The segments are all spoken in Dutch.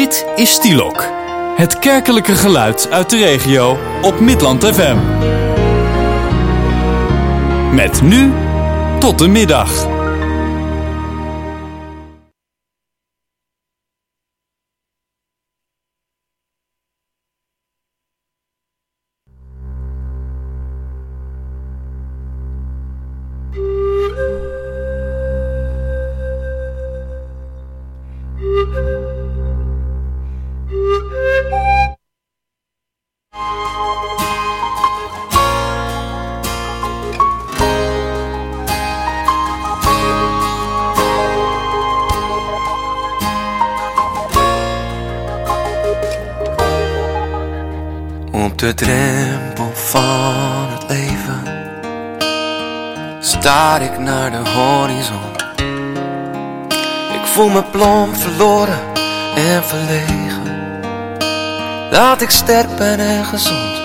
Dit is Stielok, het kerkelijke geluid uit de regio op Midland FM. Met nu tot de middag. Op de drempel van het leven staar ik naar de horizon. Ik voel me plomp, verloren en verlegen, dat ik sterk ben en gezond.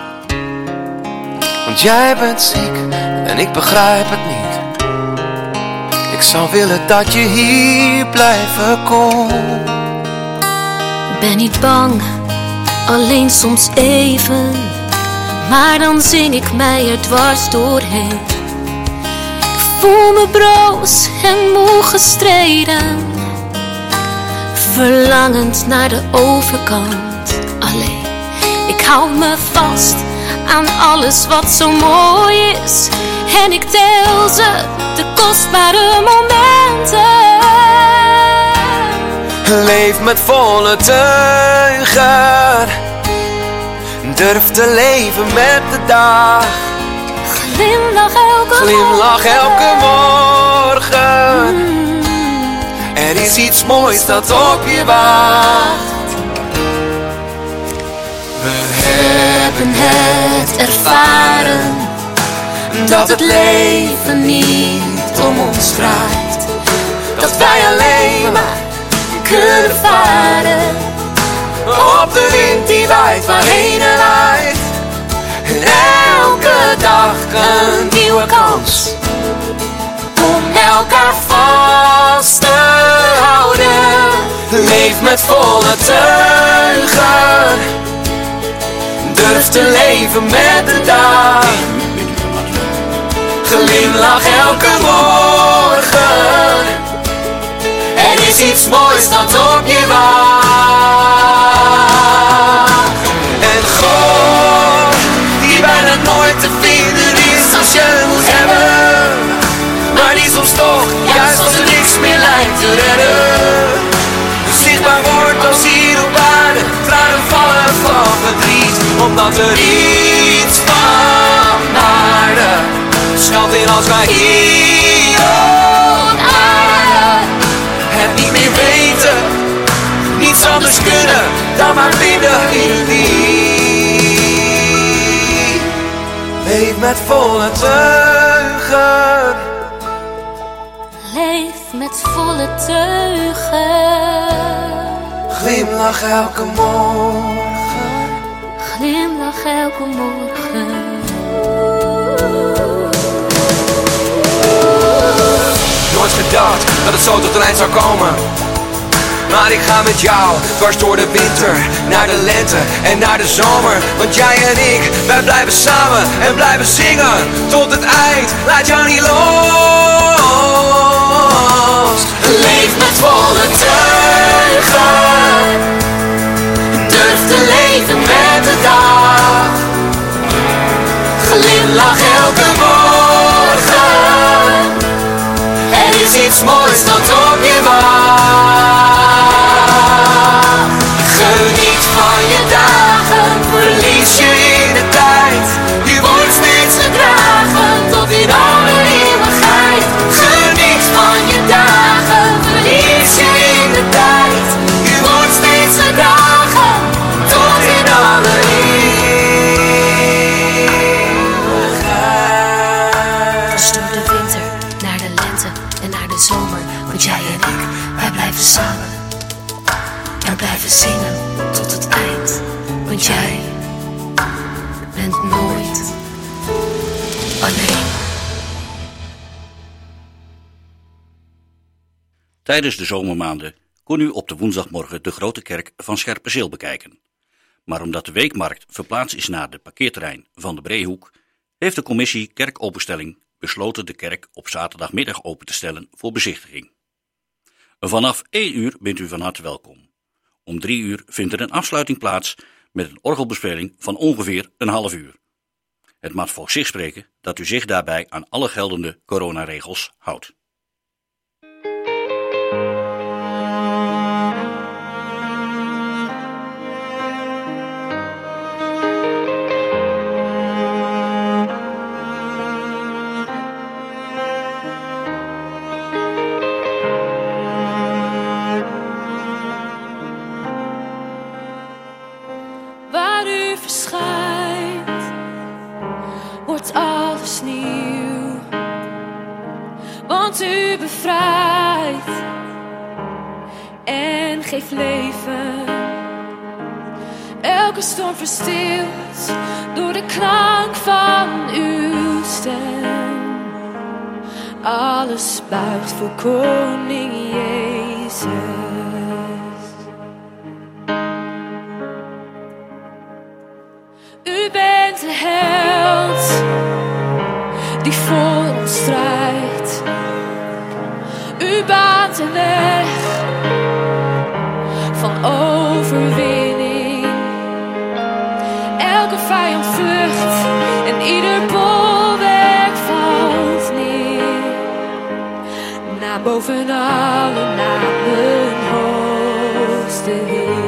Want jij bent ziek en ik begrijp het niet. Ik zou willen dat je hier blijven kon. Ben niet bang, alleen soms even, maar dan zing ik mij er dwars doorheen. Ik voel me broos en moe gestreden, verlangend naar de overkant. Alleen, ik hou me vast aan alles wat zo mooi is, en ik tel ze, de kostbare momenten. Leef met volle teugen, durf te leven met de dag. Glimlach elke morgen. Er is iets moois dat op je wacht. We hebben het ervaren, dat het leven niet om ons draait. Dat wij alleen maar kunnen varen op de wind die waait waarheen er waait. En elke dag een nieuwe kans om elkaar vast te houden. Leef met volle teugen, durf te leven met de dag. Glimlach elke morgen, er is iets moois dat op je wacht. En God, die bijna nooit te vinden is als je moet hebben, maar die soms toch, juist als er niks meer lijkt te redden, zichtbaar wordt als hier op aarde. Tranen vallen van verdriet, omdat er iets van waarde schuilt in als wij hier op aarde het niet meer weten, niets anders kunnen dan maar binnen in die. Leef met volle teugen, leef met volle teugen. Glimlach elke morgen, glimlach elke morgen. Nooit gedacht dat het zo tot een eind zou komen, maar ik ga met jou dwars door de winter, naar de lente en naar de zomer. Want jij en ik, wij blijven samen en blijven zingen tot het eind. Laat jou niet los. Leef met volle teugen, durf te leven met de dag. Glimlach elke morgen, er is iets moois dat op je wacht. Geniet van je dagen, verlies je in de tijd. Je wordt steeds gedragen tot in alle eeuwigheid. Geniet van je dagen, verlies je in de tijd. Je wordt steeds gedragen tot in alle eeuwigheid. Dwars door de winter, naar de lente en naar de zomer. Want jij en ik, wij blijven samen en blijven zingen tot het eind. Want jij bent nooit alleen. Tijdens de zomermaanden kon u op de woensdagmorgen de Grote Kerk van Scherpenzeel bekijken. Maar omdat de weekmarkt verplaatst is naar de parkeerterrein van de Breehoek, heeft de commissie Kerkopenstelling besloten de kerk op zaterdagmiddag open te stellen voor bezichtiging. Vanaf 1 uur bent u van harte welkom. Om 3 uur vindt er een afsluiting plaats met een orgelbespeling van ongeveer een half uur. Het mag voor zich spreken dat u zich daarbij aan alle geldende coronaregels houdt. Waar u verschijnt, wordt alles nieuw. Want u bevrijdt en geeft leven. Elke storm verstilt door de klank van uw stem. Alles buigt voor Koning Jezus. U bent de held die voor ons strijdt. U baant de weg van overwinning. Elke vijand vlucht en ieder bolwerk valt neer. Naar boven alle namen hoogste Heer.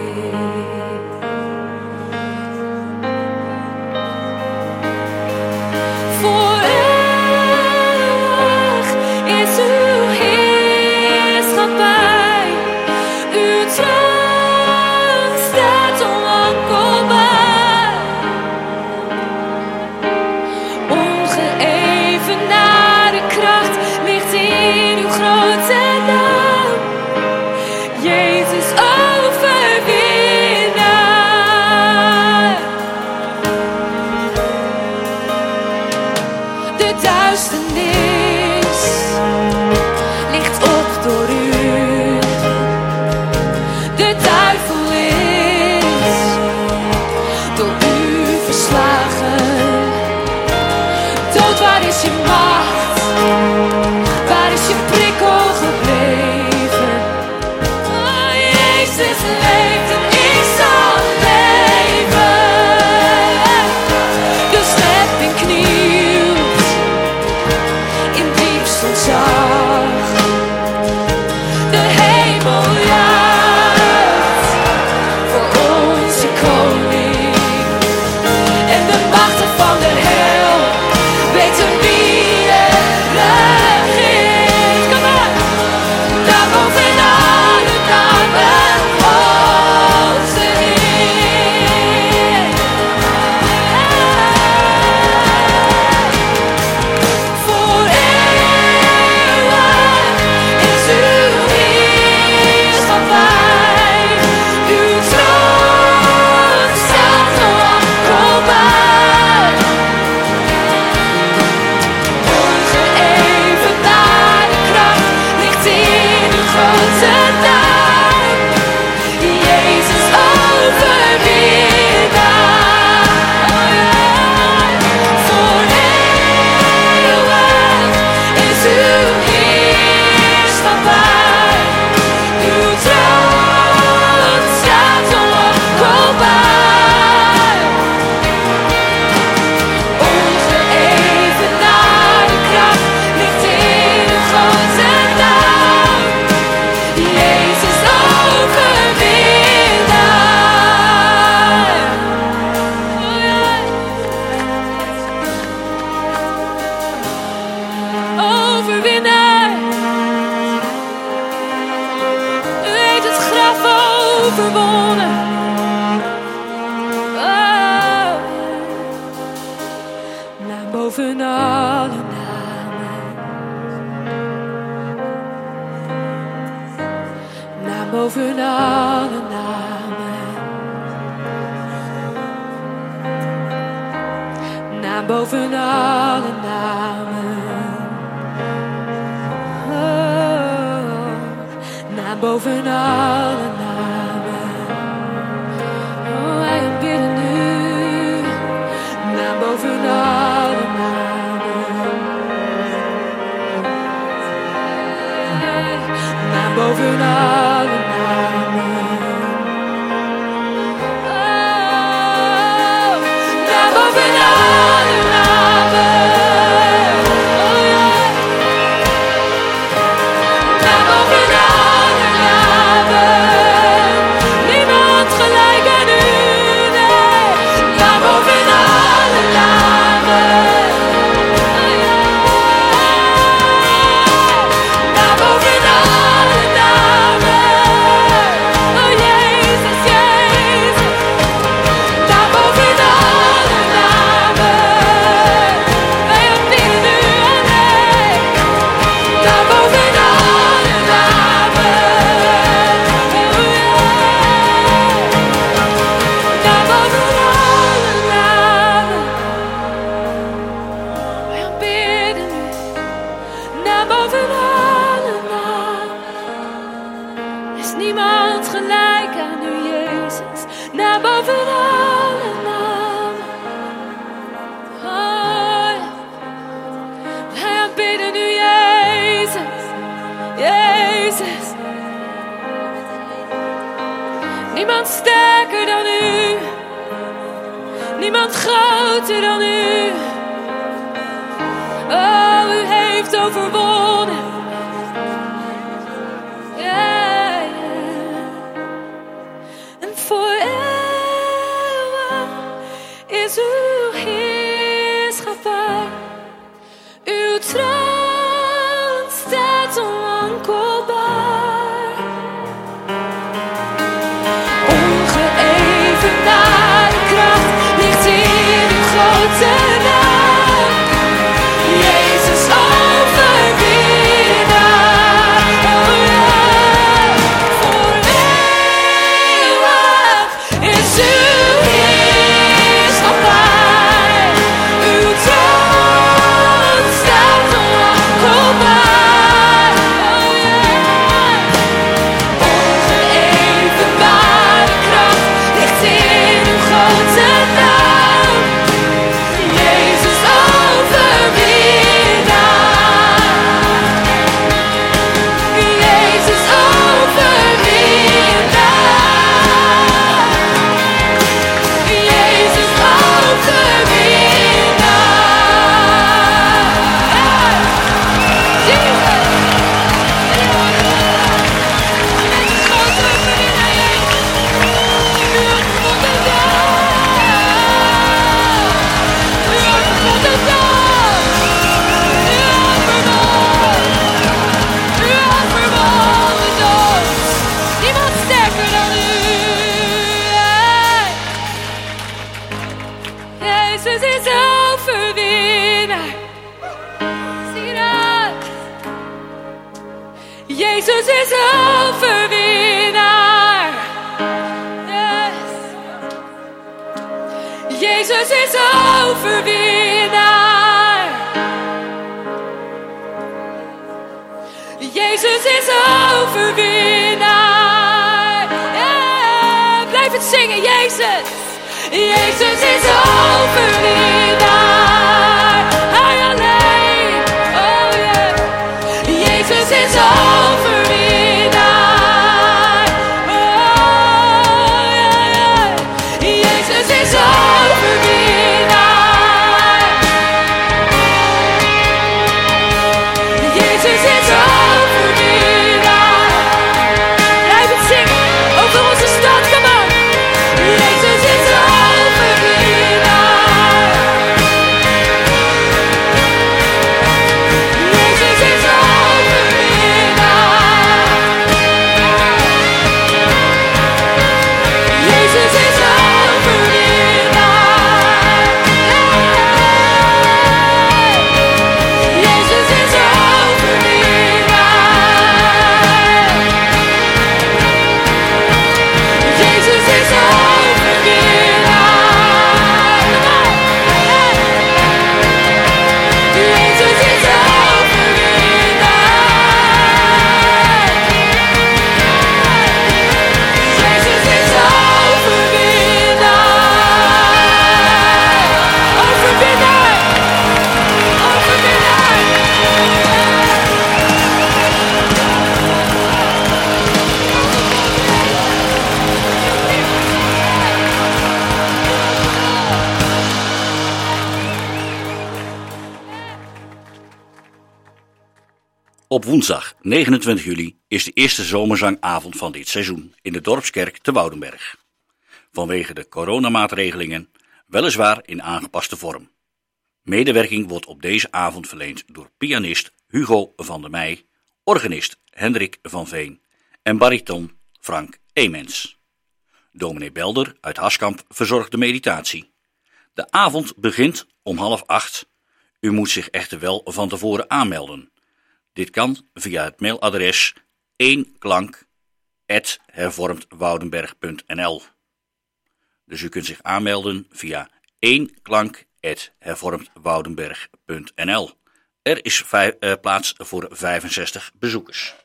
Boven alle namen, naar boven alle namen, naar boven alle namen, oh, naar boven alle namen. Oh, wij aanbidden u, naar boven alle namen. Naar boven alle namen. Oh, naar boven alle namen. Oh, yeah. Naar boven alle namen. Niemand gelijk aan u, nee. Naar boven alle namen. Oh, yeah. Naar boven alle namen. Oh, Jezus, Jezus. Naar boven alle namen. Wij aanbidden u alleen. Naar boven alle namen. Oh, yeah. Naar boven alle namen. Wij aanbidden u. Naar boven alle namen. Er is niemand gelijk aan u, Jezus. Naar boven alle namen. Oh, ja. Wij aanbidden u, Jezus. Jezus. Niemand sterker dan u. Niemand groter dan u. Oh, u heeft overwonnen. Ja, ja. En voor eeuwig is uw heerschappij. Uw troon staat onwankelbaar. Ongeëvenaarde kracht ligt in uw grote naam. Jezus overwinnaar. Oh ja. Voor eeuwig is uw heerschappij. Uw troon staat onwankelbaar. Oh ja. Ongeëvenaarde kracht ligt in uw grote naam. Jezus overwinnaar. Jezus overwinnaar. Jezus overwinnaar. Jesus. Jezus grote overwinnaar. U wordt verbonden. U wordt verbonden. U had verbonden ons. Niemand sterker dan u. Jezus is overwinnaar. Zie dat? Jezus is overwinnaar. Yes. Jezus is overwinnaar. Jezus is overwinnaar. Yeah. Blijf het zingen, Jezus. Jezus is overwinnaar. Hij alleen. Oh yeah. Jezus is overwinnaar. Oh yeah. Jezus is overwinnaar. Jezus is overwinnaar. Blijf het zingen over onze stad, kom op. Jezus is overwinnaar. Op woensdag 29 juli is de eerste zomerzangavond van dit seizoen in de Dorpskerk te Woudenberg. Vanwege de coronamaatregelingen weliswaar in aangepaste vorm. Medewerking wordt op deze avond verleend door pianist Hugo van der Meij, organist Hendrik van Veen en bariton Frank Emens. Dominee Belder uit Haskamp verzorgt de meditatie. De avond begint om 7:30. U moet zich echter wel van tevoren aanmelden. Dit kan via het mailadres 1klank@hervormdwoudenberg.nl. Dus u kunt zich aanmelden via 1klank@hervormdwoudenberg.nl. Er is plaats voor 65 bezoekers.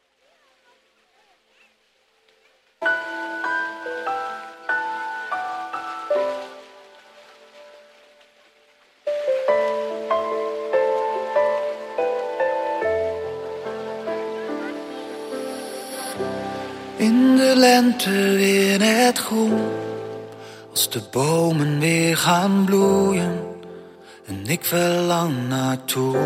In de lente weer het groen, als de bomen weer gaan bloeien en ik verlang naartoe.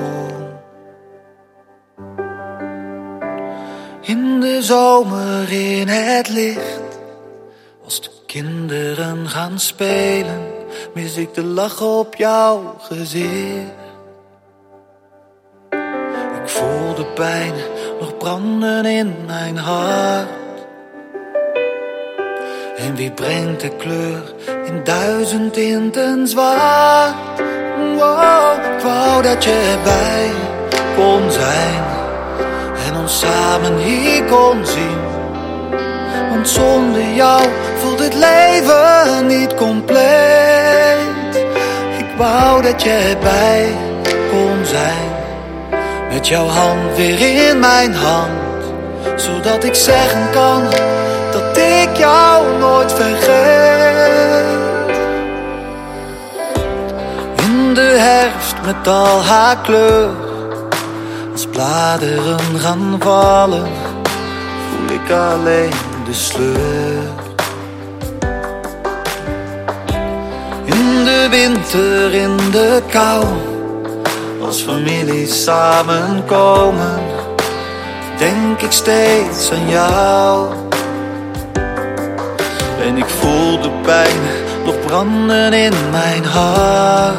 In de zomer in het licht, als de kinderen gaan spelen, mis ik de lach op jouw gezicht. Ik voel de pijn nog branden in mijn hart. En wie brengt de kleur in 1000 tinten zwart? Wow, ik wou dat je erbij kon zijn en ons samen hier kon zien. Want zonder jou voelt het leven niet compleet. Ik wou dat je erbij kon zijn, met jouw hand weer in mijn hand, zodat ik zeggen kan dat ik jou nooit vergeet. In de herfst met al haar kleur, als bladeren gaan vallen, voel ik alleen de sleur. In de winter, in de kou, als families samenkomen, denk ik steeds aan jou. En ik voel de pijn nog branden in mijn hart.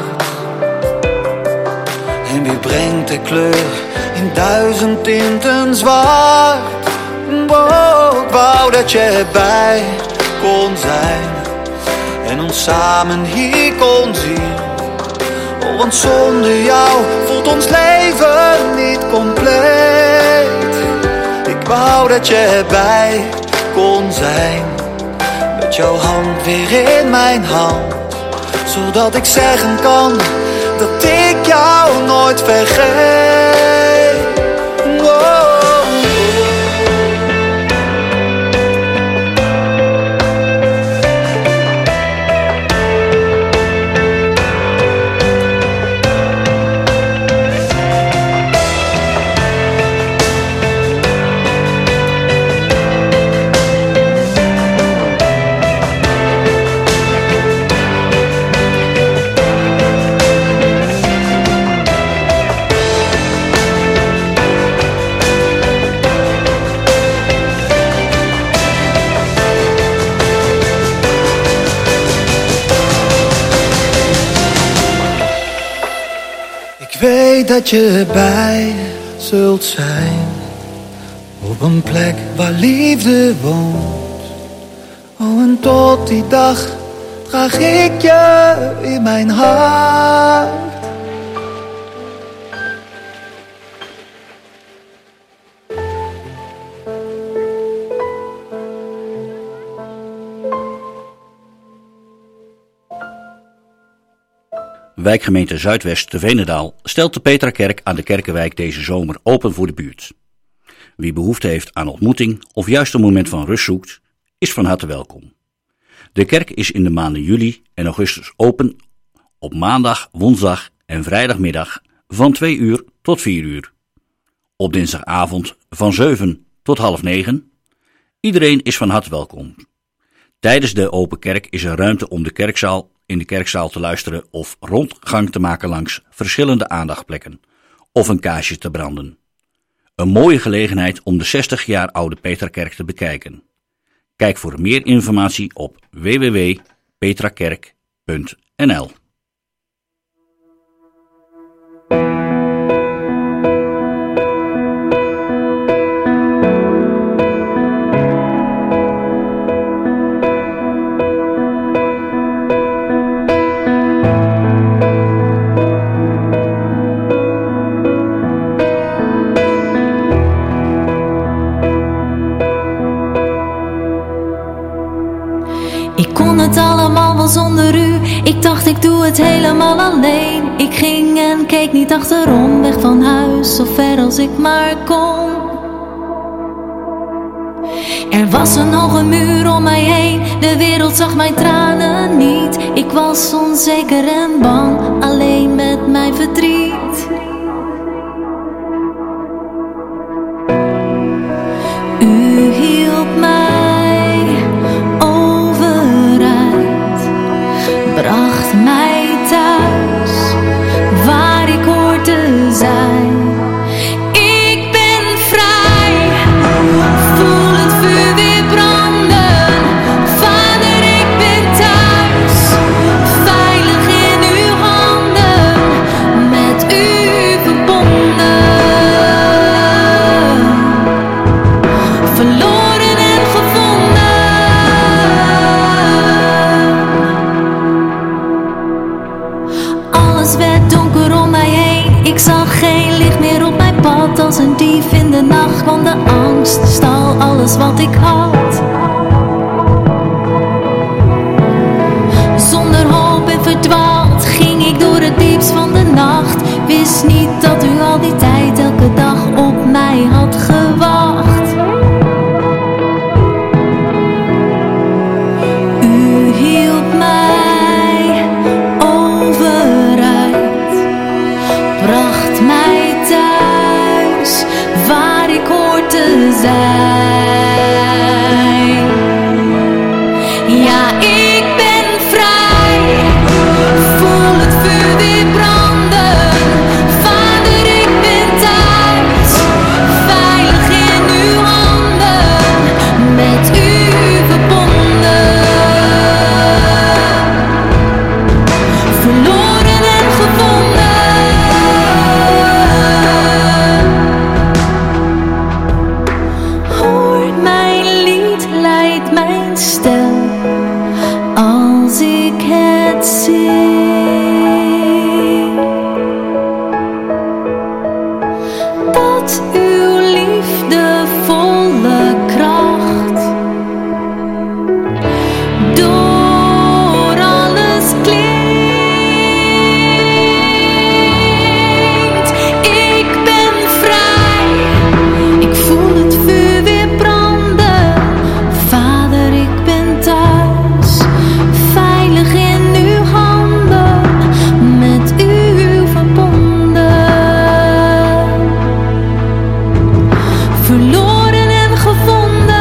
En wie brengt de kleur in 1000 tinten zwart? Wow, ik wou dat je erbij kon zijn en ons samen hier kon zien. Oh, want zonder jou voelt ons leven niet compleet. Ik wou dat je erbij kon zijn, met jouw hand weer in mijn hand, zodat ik zeggen kan dat ik jou nooit vergeet. Wow. Ik weet dat je erbij zult zijn, op een plek waar liefde woont. Oh, en tot die dag draag ik je in mijn hart. Wijkgemeente Zuidwest te Veenendaal stelt de Petrakerk aan de Kerkenwijk deze zomer open voor de buurt. Wie behoefte heeft aan ontmoeting of juist een moment van rust zoekt, is van harte welkom. De kerk is in de maanden juli en augustus open op maandag, woensdag en vrijdagmiddag van 2 uur tot 4 uur. Op dinsdagavond van 7 tot 8:30. Iedereen is van harte welkom. Tijdens de open kerk is er ruimte om in de kerkzaal te luisteren of rondgang te maken langs verschillende aandachtplekken of een kaarsje te branden. Een mooie gelegenheid om de 60 jaar oude Petrakerk te bekijken. Kijk voor meer informatie op www.petrakerk.nl. Ik kon het allemaal wel zonder u. Ik dacht ik doe het helemaal alleen. Ik ging en keek niet achterom. Weg van huis, zo ver als ik maar kon. Er was een hoge muur om mij heen. De wereld zag mijn tranen niet. Ik was onzeker en bang, alleen met mijn verdriet. U hielp mij overeind, bracht mij thuis waar ik hoor te zijn. Ik ben vrij, voel het vuur weer branden. Vader, ik ben thuis, veilig in uw handen, met u verbonden. Verloren en gevonden. Alles werd donker om mij heen. Ik zag geen licht meer op mijn pad. Als een dief in de nacht kwam de angst, stal alles wat ik had. Zonder hoop en verdwaald ging ik door het diepst van de nacht. Wist niet dat u al die tijd elke dag op mij had gewacht. U hielp mij overeind, bracht mij thuis waar ik hoor te zijn. Ja, ik ben vrij, voel het vuur weer branden. Vader, ik ben thuis, veilig in uw handen, met u verbonden. Verloren en gevonden. Hoort mijn lied, leidt mijn stem, als ik het zing. Dat uw liefdevolle kracht door alles klinkt. Ik ben vrij, ik voel het vuur weer branden. Vader, ik ben thuis, veilig in uw handen, met u verbonden. Verloren en gevonden.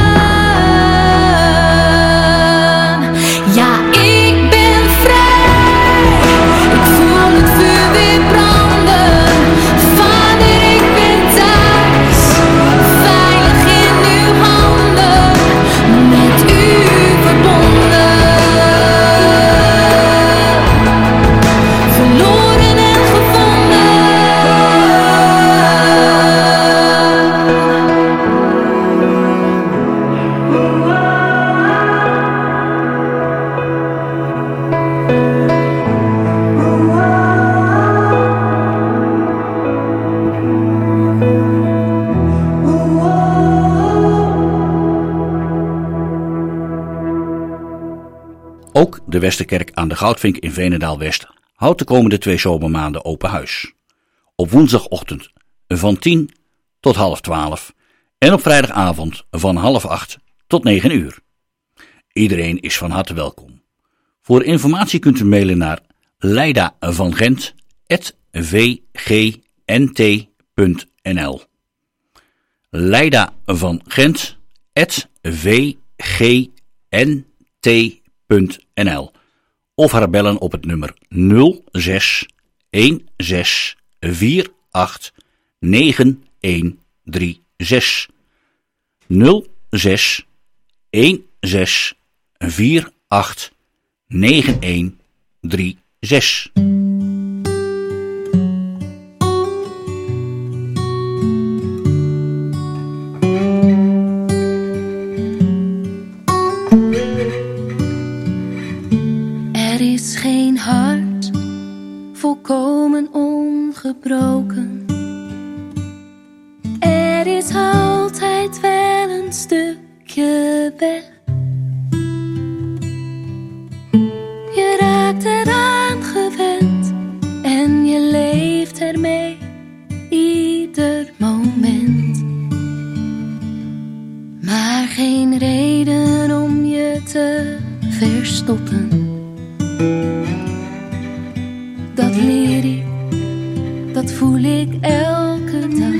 Ja, ik ben vrij, ik voel het vuur weer branden. Vader, ik ben thuis, veilig in uw handen, met u verbonden. Verloren en gevonden. Ook de Westerkerk aan de Goudvink in Veenendaal-West houdt de komende 2 zomermaanden open huis. Op woensdagochtend van 10 tot 11:30 en op vrijdagavond van 7:30 tot 9 uur. Iedereen is van harte welkom. Voor informatie kunt u mailen naar leidavangent@vgnt.nl. leidavangent@vgnt.nl of haar bellen op het nummer 06 16 48 91 06 16 48 9136. Er is geen hart volkomen ongebroken. Er is altijd wel een stukje weg. Je raakt eraan gewend en je leeft ermee ieder moment. Maar geen reden om je te verstoppen. Dat leer ik, dat voel ik elke dag.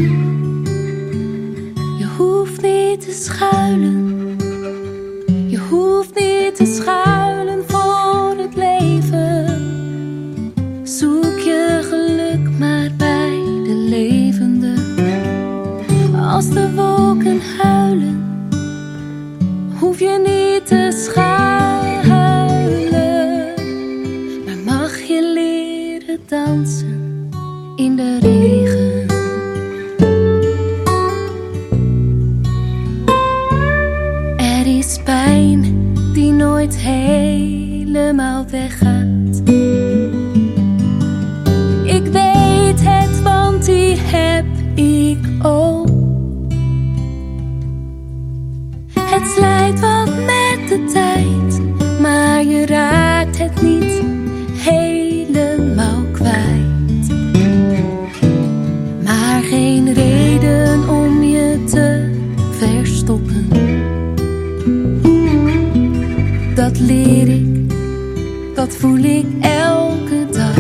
Je hoeft niet te schuilen, je hoeft niet te schuilen voor het leven. Zoek je geluk maar bij de levende. Als de wolken huilen, hoef je niet te schuilen, maar mag je leren dansen in de regen. Er is pijn die nooit helemaal weggaat. Ik weet het, want die heb ik ook. Het slijt wat met de tijd, maar je raakt het niet helemaal kwijt. Maar geen reden om je te verstoppen. Dat leer ik, dat voel ik elke dag.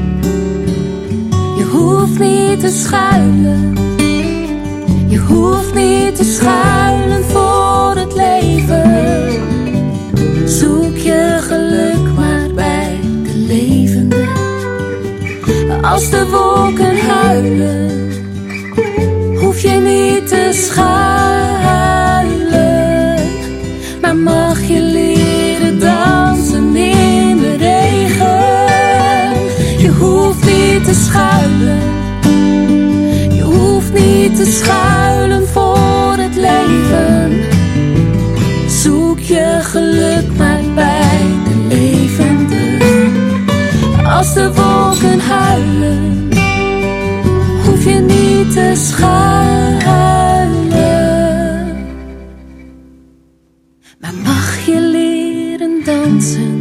Je hoeft niet te schuilen, je hoeft niet te schuilen voor het leven. Zoek je geluk maar bij de levende. Als de wolken huilen, hoef je niet te schuilen, maar mag je leren dansen in de regen. Je hoeft niet te schuilen, je hoeft niet te schuilen voor het leven. Zoek je geluk maar bij de levende. Als de wolken huilen, hoef je niet te schuilen, maar mag je leren dansen